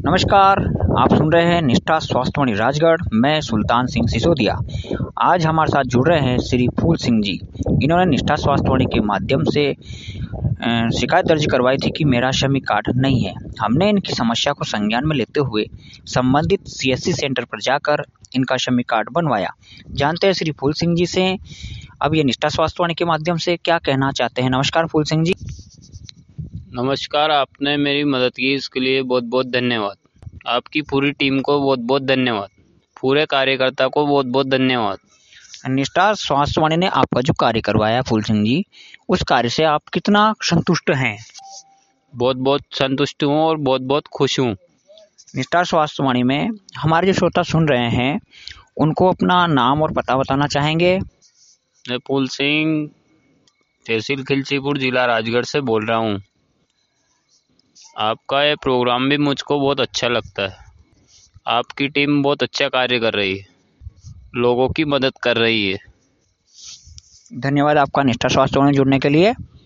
नमस्कार। आप सुन रहे हैं निष्ठा स्वास्थ्यवाणी राजगढ़। मैं सुल्तान सिंह सिसोदिया। आज हमारे साथ जुड़ रहे हैं श्री फूल सिंह जी। इन्होंने निष्ठा स्वास्थ्यवाणी के माध्यम से शिकायत दर्ज करवाई थी कि मेरा श्रमिक कार्ड नहीं है। हमने इनकी समस्या को संज्ञान में लेते हुए संबंधित सीएससी सेंटर पर जाकर इनका श्रमिक कार्ड बनवाया। जानते हैं श्री फूल सिंह जी से अब ये निष्ठा स्वास्थ्यवाणी के माध्यम से क्या कहना चाहते हैं। नमस्कार फूल सिंह जी। नमस्कार, आपने मेरी मदद की इसके लिए बहुत बहुत धन्यवाद। आपकी पूरी टीम को बहुत बहुत धन्यवाद। पूरे कार्यकर्ता को बहुत बहुत धन्यवाद। निष्ठा स्वास्थ्यवाणी ने आपका जो कार्य करवाया फूल सिंह जी, उस कार्य से आप कितना संतुष्ट हैं? बहुत बहुत संतुष्ट हूँ और बहुत बहुत खुश हूँ। निष्ठा स्वास्थ्यवाणी में हमारे जो श्रोता सुन रहे हैं उनको अपना नाम और पता बताना चाहेंगे? मैं फूल सिंह, तहसील खिलचीपुर, जिला राजगढ़ से बोल रहा हूँ। आपका ये प्रोग्राम भी मुझको बहुत अच्छा लगता है। आपकी टीम बहुत अच्छा कार्य कर रही है, लोगों की मदद कर रही है। धन्यवाद आपका निष्ठा स्वास्थ्यवाणी में जुड़ने के लिए।